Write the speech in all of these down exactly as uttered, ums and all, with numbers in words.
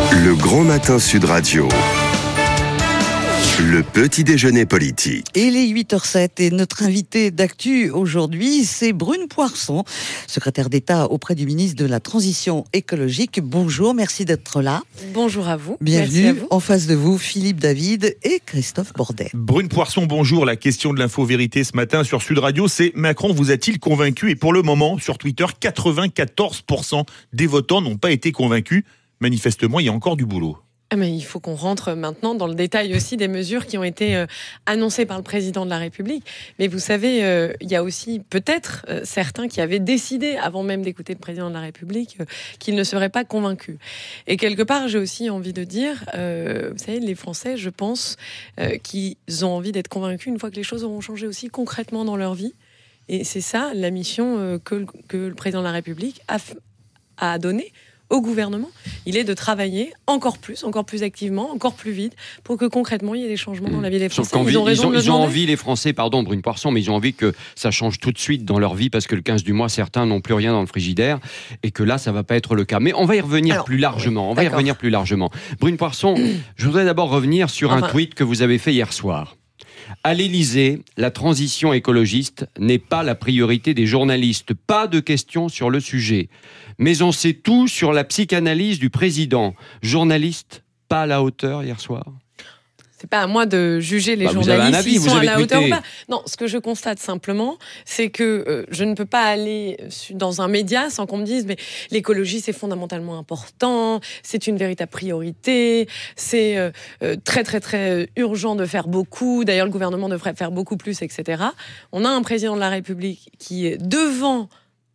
Le Grand Matin Sud Radio. Le petit déjeuner politique. Et les huit heures sept, et notre invité d'actu aujourd'hui, c'est Brune Poirson, secrétaire d'État auprès du ministre de la Transition écologique. Bonjour, merci d'être là. Bonjour à vous. Bienvenue. Merci à vous. En face de vous, Philippe David et Christophe Bordet. Brune Poirson, bonjour. La question de l'info-vérité ce matin sur Sud Radio, c'est Macron vous a-t-il convaincu? Et pour le moment, sur Twitter, quatre-vingt-quatorze pour cent des votants n'ont pas été convaincus. Manifestement, il y a encore du boulot. Mais il faut qu'on rentre maintenant dans le détail aussi des mesures qui ont été euh, annoncées par le président de la République. Mais vous savez, euh, il y a aussi peut-être euh, certains qui avaient décidé, avant même d'écouter le président de la République, euh, qu'ils ne seraient pas convaincus. Et quelque part, j'ai aussi envie de dire, euh, vous savez, les Français, je pense, euh, qu'ils ont envie d'être convaincus une fois que les choses auront changé aussi concrètement dans leur vie. Et c'est ça la mission euh, que, le, que le président de la République a, a donnée au gouvernement. Il est de travailler encore plus, encore plus activement, encore plus vite, pour que concrètement il y ait des changements dans la vie des Français. Ils ont raison ils ont, de le ils ont demander. envie, les Français, pardon Brune Poirson, mais ils ont envie que ça change tout de suite dans leur vie, parce que le quinze du mois, certains n'ont plus rien dans le frigidaire, et que là, ça va pas être le cas. Mais on va y revenir Alors, plus largement. On va y d'accord. revenir plus largement. Brune Poirson, je voudrais d'abord revenir sur Enfin, un tweet que vous avez fait hier soir. À l'Élysée, la transition écologiste n'est pas la priorité des journalistes. Pas de questions sur le sujet. Mais on sait tout sur la psychanalyse du président. Journaliste, pas à la hauteur hier soir? C'est pas à moi de juger les Bah, vous avez un journalistes avis, s'ils vous sont à avez la hauteur ou tweeté. pas. Non, ce que je constate simplement, c'est que euh, je ne peux pas aller dans un média sans qu'on me dise mais l'écologie c'est fondamentalement important, c'est une véritable priorité, c'est euh, euh, très très très urgent de faire beaucoup. D'ailleurs, le gouvernement devrait faire beaucoup plus, et cetera. On a un président de la République qui est devant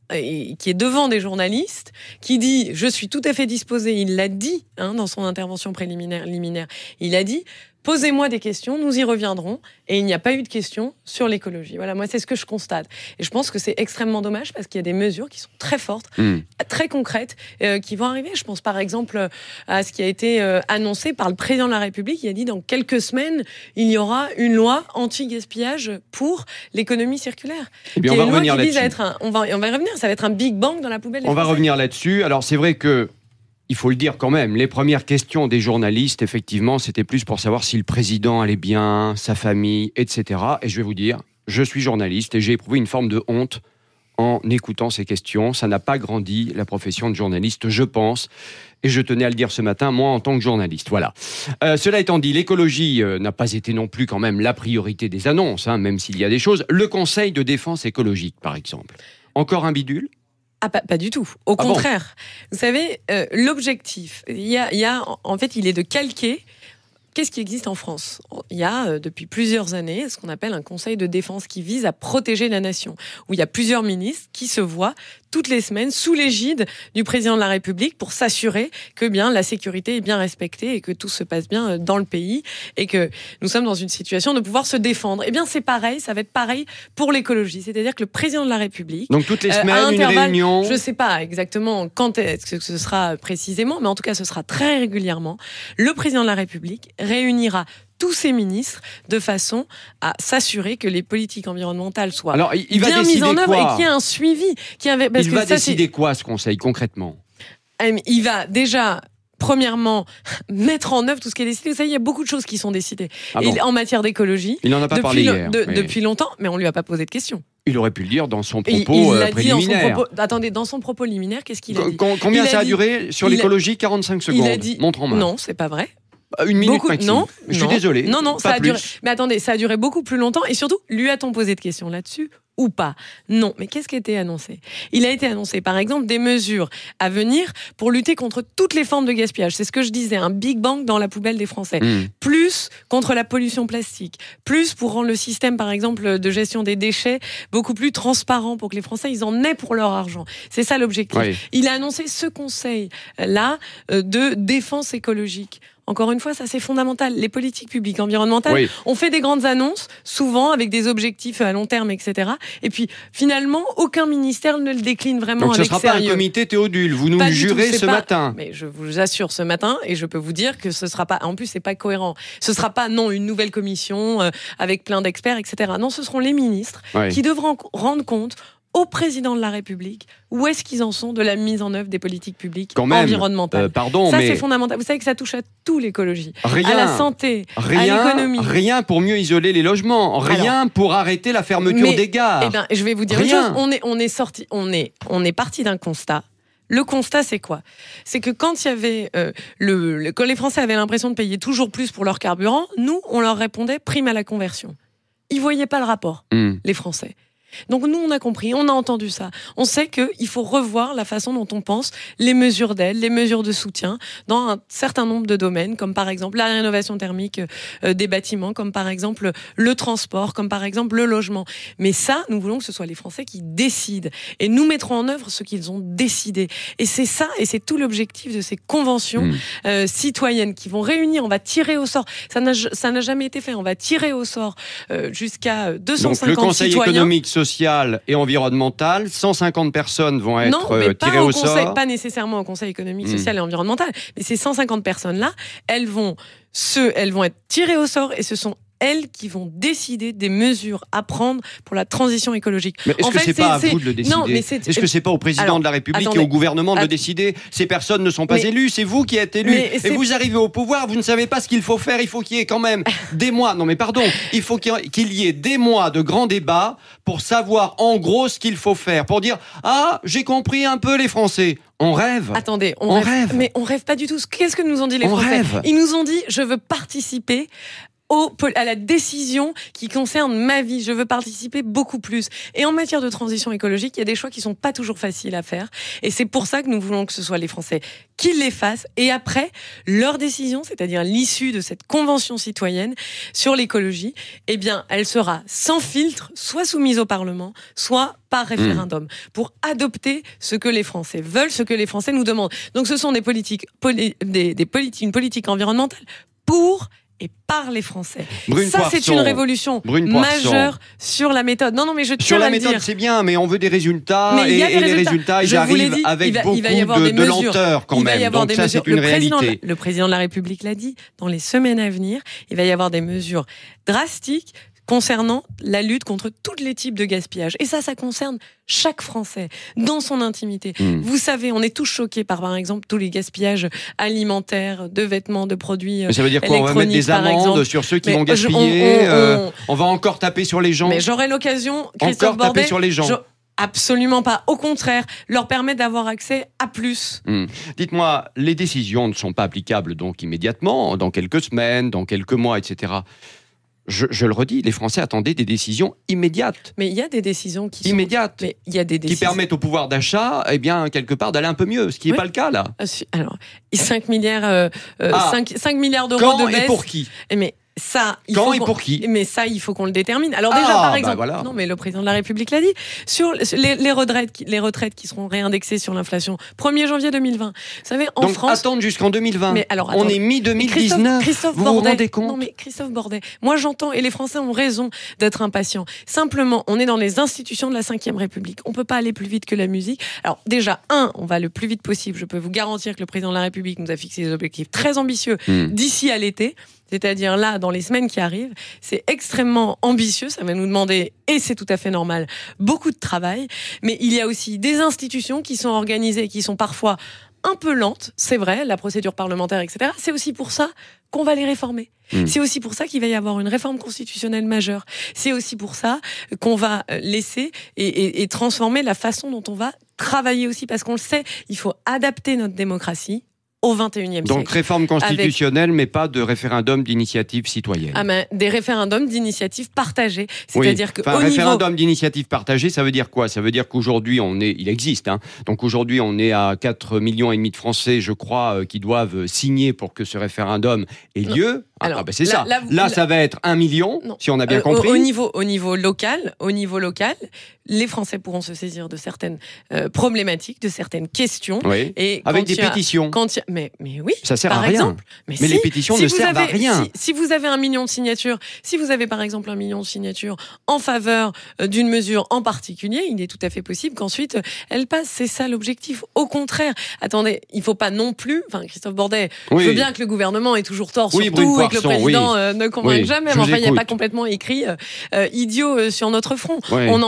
et qui est devant des journalistes, qui dit « je suis tout à fait disposé », il l'a dit hein, dans son intervention préliminaire, liminaire, il a dit « posez-moi des questions, nous y reviendrons », et il n'y a pas eu de questions sur l'écologie. Voilà, moi c'est ce que je constate. Et je pense que c'est extrêmement dommage parce qu'il y a des mesures qui sont très fortes, mmh. très concrètes, euh, qui vont arriver. Je pense par exemple à ce qui a été euh, annoncé par le président de la République. Il a dit dans quelques semaines, il y aura une loi anti-gaspillage pour l'économie circulaire. Eh bien, Qui on est va une loi revenir qui vise à là-dessus. être un, on va, on va y revenir, ça va être un big bang dans la poubelle des On va Français. revenir là-dessus. Alors, c'est vrai que, il faut le dire quand même, les premières questions des journalistes, effectivement, c'était plus pour savoir si le président allait bien, sa famille, et cetera. Et je vais vous dire, je suis journaliste et j'ai éprouvé une forme de honte en écoutant ces questions. Ça n'a pas grandi la profession de journaliste, je pense. Et je tenais à le dire ce matin, moi, en tant que journaliste. Voilà. Euh, cela étant dit, l'écologie euh, n'a pas été non plus quand même la priorité des annonces, hein, même s'il y a des choses. Le Conseil de défense écologique, par exemple. Encore un bidule ? Ah, pas, pas du tout. Au Ah contraire. Vous savez, euh, l'objectif, il y a, il y a, en fait, il est de calquer. Qu'est-ce qui existe en France? Il y a, euh, depuis plusieurs années, ce qu'on appelle un conseil de défense qui vise à protéger la nation, où il y a plusieurs ministres qui se voient toutes les semaines sous l'égide du président de la République pour s'assurer que bien la sécurité est bien respectée et que tout se passe bien dans le pays et que nous sommes dans une situation de pouvoir se défendre. Eh bien, c'est pareil, ça va être pareil pour l'écologie. C'est-à-dire que le président de la République... Donc toutes les Euh, semaines, à une intervalles, réunion. Je ne sais pas exactement quand est-ce que ce sera précisément, mais en tout cas, ce sera très régulièrement. Le président de la République réunira tous ses ministres de façon à s'assurer que les politiques environnementales soient Alors, il, il va bien mises décider en œuvre quoi et qu'il y ait un suivi. Qu'il y avait, parce Il que va ça, décider c'est- quoi, ce conseil, concrètement? Euh, Il va déjà... Premièrement, mettre en œuvre tout ce qui est décidé. Vous savez, il y a beaucoup de choses qui sont décidées. Ah Et bon en matière d'écologie, Il n'en a pas depuis, parlé le- hier. de- mais depuis longtemps, mais on lui a pas posé de questions. Il aurait pu le dire dans son Et propos il euh, l'a dit dans son préliminaire. propos. Attendez, dans son propos liminaire, qu'est-ce qu'il a Co- dit com- Combien Il ça a dit- duré sur il a- l'écologie? quarante-cinq secondes. Il a dit Montre en main. non, c'est pas vrai. Une minute Beaucoup, maximum. non, Je suis non, désolé. Non, non, pas ça a plus. duré. Mais attendez, ça a duré beaucoup plus longtemps. Et surtout, lui a-t-on posé de questions là-dessus ou pas? Non. Mais qu'est-ce qui a été annoncé? Il a été annoncé, par exemple, des mesures à venir pour lutter contre toutes les formes de gaspillage. C'est ce que je disais, un big bang dans la poubelle des Français. Mmh. Plus contre la pollution plastique, plus pour rendre le système, par exemple, de gestion des déchets beaucoup plus transparent pour que les Français, ils en aient pour leur argent. C'est ça l'objectif. Oui. Il a annoncé ce conseil-là euh, de défense écologique. Encore une fois, ça c'est fondamental. Les politiques publiques environnementales, Oui. on fait des grandes annonces, souvent avec des objectifs à long terme, et cetera. Et puis finalement, aucun ministère ne le décline vraiment Donc ce ne avec sera pas un sérieux. comité Théodule, vous nous Pas le du tout, jurez c'est ce pas- matin. Mais je vous assure ce matin, et je peux vous dire que ce sera pas. En plus, c'est pas cohérent. Ce sera pas non une nouvelle commission euh, avec plein d'experts, et cetera. Non, ce seront les ministres Ouais. qui devront rendre compte au président de la République où est-ce qu'ils en sont de la mise en œuvre des politiques publiques Quand même, environnementales. euh, pardon, ça, mais c'est fondamental. Vous savez que ça touche à tout, l'écologie, rien, à la santé, rien, à l'économie. Rien pour mieux isoler les logements, rien Alors, pour arrêter la fermeture mais, des gares. Eh ben, je vais vous dire Rien. une chose. On est, on est sorti, on est, on est parti d'un constat. Le constat, c'est quoi ? C'est que quand il y avait euh, le, le, quand les Français avaient l'impression de payer toujours plus pour leur carburant, nous, on leur répondait prime à la conversion. Ils voyaient pas le rapport, mmh. les Français. Donc nous, on a compris, on a entendu ça. On sait qu'il faut revoir la façon dont on pense les mesures d'aide, les mesures de soutien dans un certain nombre de domaines, comme par exemple la rénovation thermique euh, des bâtiments, comme par exemple le transport, comme par exemple le logement. Mais ça, nous voulons que ce soit les Français qui décident. Et nous mettrons en œuvre ce qu'ils ont décidé. Et c'est ça, et c'est tout l'objectif de ces conventions mmh. euh, citoyennes qui vont réunir, on va tirer au sort. Ça n'a, ça n'a jamais été fait. On va tirer au sort euh, jusqu'à deux cent cinquante Donc, le Conseil citoyens. économique, social et environnemental, cent cinquante personnes vont être non, mais pas tirées au au conseil, sort. Pas nécessairement au Conseil économique, mmh. social et environnemental, mais ces cent cinquante personnes-là, elles vont, se, elles vont être tirées au sort et ce sont elles qui vont décider des mesures à prendre pour la transition écologique. Mais est-ce en que fait, c'est, c'est pas à c'est, vous de le décider ? Non, mais c'est, est-ce que c'est pas au président alors, de la République attendez, et au gouvernement de att- le décider ? Ces personnes ne sont pas mais, élues, c'est vous qui êtes élus. Et vous arrivez au pouvoir, vous ne savez pas ce qu'il faut faire. Il faut qu'il y ait quand même des mois. Non, mais pardon, il faut qu'il y ait des mois de grands débats pour savoir en gros ce qu'il faut faire, pour dire ah j'ai compris un peu les Français. On rêve. Attendez, on, on rêve, rêve. Mais on rêve pas du tout. Qu'est-ce que nous ont dit les on Français ? rêve. Ils nous ont dit je veux participer Au, à la décision qui concerne ma vie. Je veux participer beaucoup plus. Et en matière de transition écologique, il y a des choix qui sont pas toujours faciles à faire. Et c'est pour ça que nous voulons que ce soit les Français qui les fassent. Et après, leur décision, c'est-à-dire l'issue de cette convention citoyenne sur l'écologie, eh bien, elle sera sans filtre, soit soumise au Parlement, soit par référendum, mmh. pour adopter ce que les Français veulent, ce que les Français nous demandent. Donc, ce sont des politiques, poli- des, des politiques, une politique environnementale pour et par les Français. Brune ça, Poirson, c'est une révolution majeure sur la méthode. Non, non, mais je tiens sur la à le méthode, dire. c'est bien, mais on veut des résultats. Mais et, il y a des et résultats. les résultats, ils je arrivent dit, avec il va, beaucoup il va y avoir de, des de mesures. lenteur quand il même. Va y avoir Donc des ça, mesures. c'est une le président, réalité. Le président de la République l'a dit. Dans les semaines à venir, il va y avoir des mesures drastiques concernant la lutte contre tous les types de gaspillage. Et ça, ça concerne chaque Français, dans son intimité. Mmh. Vous savez, on est tous choqués par, par exemple, tous les gaspillages alimentaires, de vêtements, de produits électroniques. Mais ça veut dire quoi ? On va mettre des amendes sur ceux qui mais vont gaspiller je, on, on, on, euh, on va encore taper sur les gens. Mais j'aurai l'occasion, Christophe encore Bordet, taper sur les gens. Je, absolument pas. Au contraire, leur permettre d'avoir accès à plus. Mmh. Dites-moi, les décisions ne sont pas applicables donc immédiatement, dans quelques semaines, dans quelques mois, et cetera. Je, je le redis, les Français attendaient des décisions immédiates. Mais il y a des décisions qui immédiates, sont... mais il y a des décisions... qui permettent au pouvoir d'achat, eh bien quelque part d'aller un peu mieux, ce qui n'est oui. pas le cas là. Alors, cinq milliards, euh, ah. cinq, cinq milliards d'euros Quand de baisse. Et pour qui ? Mais ça, il Quand faut et qu'on... pour qui ? Mais ça, il faut qu'on le détermine. Alors déjà, ah, par exemple, bah voilà. non, mais le président de la République l'a dit, sur les, les retraites, qui, les retraites qui seront réindexées sur l'inflation, premier janvier deux mille vingt. Vous savez, en Donc, France, attendre jusqu'en deux mille vingt. Mais alors, on est mi deux mille dix-neuf. Christophe, Christophe vous Bordet, vous rendez compte ? Non, mais Christophe Bordet. Moi, j'entends, et les Français ont raison d'être impatients. Simplement, on est dans les institutions de la cinquième République. On peut pas aller plus vite que la musique. Alors, déjà, un, on va le plus vite possible. Je peux vous garantir que le président de la République nous a fixé des objectifs très ambitieux mmh. d'ici à l'été. C'est-à-dire là, dans les semaines qui arrivent, c'est extrêmement ambitieux, ça va nous demander, et c'est tout à fait normal, beaucoup de travail, mais il y a aussi des institutions qui sont organisées, qui sont parfois un peu lentes, c'est vrai, la procédure parlementaire, et cetera. C'est aussi pour ça qu'on va les réformer. Mmh. C'est aussi pour ça qu'il va y avoir une réforme constitutionnelle majeure. C'est aussi pour ça qu'on va laisser et, et, et transformer la façon dont on va travailler aussi, parce qu'on le sait, il faut adapter notre démocratie au vingt et unième siècle. Donc réforme constitutionnelle, avec... mais pas de référendum d'initiative citoyenne. Ah ben, des référendums d'initiative partagée. C'est-à-dire oui. que enfin, au référendum niveau... d'initiative partagée, ça veut dire quoi ? Ça veut dire qu'aujourd'hui, on est, il existe. Hein. Donc aujourd'hui, on est à quatre millions et demi de Français, je crois, euh, qui doivent signer pour que ce référendum ait lieu. Ah, Alors, ah ben c'est là, ça. Là, là, là, ça va être un million, non. si on a bien euh, compris. Au, au niveau, au niveau local, au niveau local, les Français pourront se saisir de certaines euh, problématiques, de certaines questions. Oui. Et avec des a, pétitions. Quand y a, mais, mais oui. Ça sert par à rien. Exemple, mais mais si, les pétitions si ne servent avez, à rien. Si, si vous avez un million de signatures, si vous avez par exemple un million de signatures en faveur euh, d'une mesure en particulier, il est tout à fait possible qu'ensuite euh, elle passe. C'est ça l'objectif. Au contraire, attendez, il faut pas non plus. Enfin, Christophe Bordet, oui. je veux bien que le gouvernement ait toujours tort oui, sur tout Poirson, et que le président oui. euh, ne convainque oui, jamais. Mais enfin, il n'y a pas complètement écrit euh, euh, idiot euh, sur notre front. Oui. On a envie de changer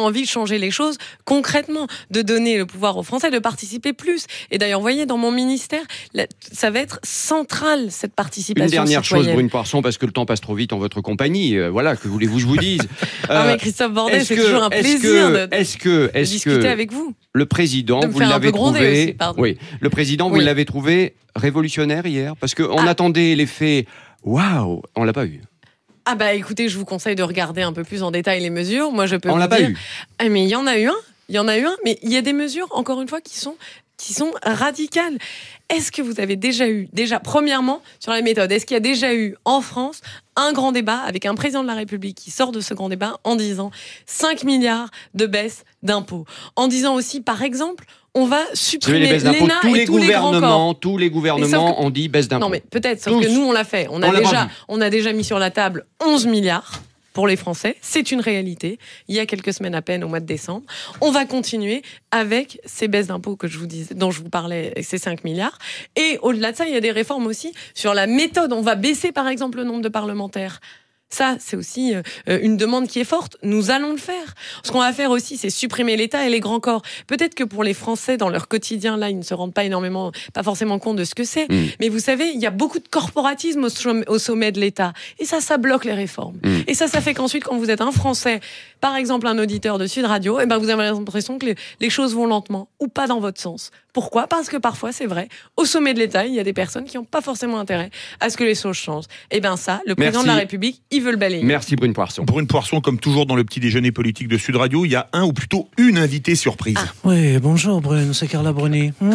changer les choses concrètement, de donner le pouvoir aux Français de participer plus. Et d'ailleurs, vous voyez, dans mon ministère, ça va être central, cette participation citoyenne. Une dernière citoyenne. chose, Brune Poirson, parce que le temps passe trop vite en votre compagnie. Euh, voilà, que voulez-vous que je vous dise euh, Non mais Christophe Bordet, c'est que, toujours un plaisir que, de, est-ce que, est-ce de discuter que avec vous. Le président, vous l'avez trouvé... Aussi, oui, le président, vous oui. l'avez trouvé révolutionnaire hier? Parce qu'on ah. attendait l'effet « waouh », on l'a pas eu. Ah bah écoutez, je vous conseille de regarder un peu plus en détail les mesures. Moi, je peux on vous l'a dire... pas eu. Ah, mais il y en a eu un. Il y en a eu un, mais il y a des mesures, encore une fois, qui sont, qui sont radicales. Est-ce que vous avez déjà eu, déjà, premièrement, sur la méthode, est-ce qu'il y a déjà eu en France un grand débat avec un président de la République qui sort de ce grand débat en disant cinq milliards de baisse d'impôts, en disant aussi, par exemple, on va supprimer les baisses d'impôts. Tous les tous les gouvernements, tous les gouvernements que, ont dit baisse d'impôts. Non, mais peut-être, sauf tous. que nous, on l'a fait. On a, on déjà, on a déjà mis sur la table onze milliards. Pour les Français, c'est une réalité. Il y a quelques semaines à peine, au mois de décembre. On va continuer avec ces baisses d'impôts que je vous disais, dont je vous parlais, ces cinq milliards. Et au-delà de ça, il y a des réformes aussi sur la méthode. On va baisser, par exemple, le nombre de parlementaires. Ça, c'est aussi euh, une demande qui est forte. Nous allons le faire. Ce qu'on va faire aussi, c'est supprimer l'État et les grands corps. Peut-être que pour les Français, dans leur quotidien, là, ils ne se rendent pas énormément, pas forcément compte de ce que c'est. Mmh. Mais vous savez, il y a beaucoup de corporatisme au sommet de l'État. Et ça, ça bloque les réformes. Mmh. Et ça, ça fait qu'ensuite, quand vous êtes un Français, par exemple un auditeur de Sud Radio, eh ben, vous avez l'impression que les, les choses vont lentement ou pas dans votre sens. Pourquoi ? Parce que parfois, c'est vrai, au sommet de l'État, il y a des personnes qui n'ont pas forcément intérêt à ce que les choses changent. Et bien ça, le président Merci. de la République, il veut le balayer. Merci Brune Poirson. Brune Poirson, comme toujours dans le petit déjeuner politique de Sud Radio, il y a un ou plutôt une invitée surprise. Ah. Oui, bonjour Brune, c'est Carla Bruni. Mmh,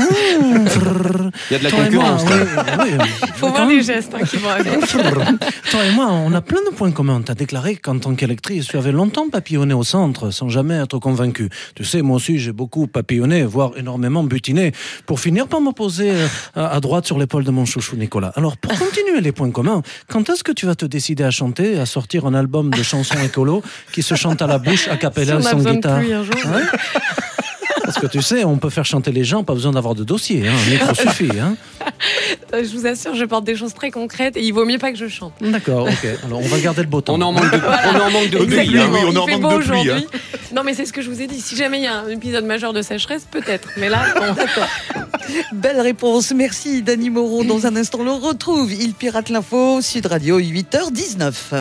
il y a de la Toi concurrence. Il oui, oui, faut voir les gestes hein, qui vont avec. Toi et moi, on a plein de points communs. Tu as déclaré qu'en tant qu'électrice, tu avais longtemps papillonné au centre sans jamais être convaincue. Tu sais, moi aussi, j'ai beaucoup papillonné, voire énormément butiné, pour finir par m'opposer à droite sur l'épaule de mon chouchou Nicolas. Alors, pour continuer les points communs, quand est-ce que tu vas te décider à chanter, à sortir un album de chansons écolo qui se chante à la bouche, a cappella, si sans guitare un jour, ouais Parce que tu sais, on peut faire chanter les gens, pas besoin d'avoir de dossier, hein, un micro suffit. Hein. Je vous assure, je porte des choses très concrètes et il vaut mieux pas que je chante. D'accord, ok. Alors on va garder le beau temps. On en manque de, voilà. on en manque de pluie. Hein. Oui, on il en fait manque beau de pluie. Hein. Non, mais c'est ce que je vous ai dit. Si jamais il y a un épisode majeur de sécheresse, peut-être. Mais là, bon, d'accord. Belle réponse. Merci, Dany Moreau. Dans un instant, on le retrouve. Il pirate l'info, Sud Radio, huit heures dix-neuf.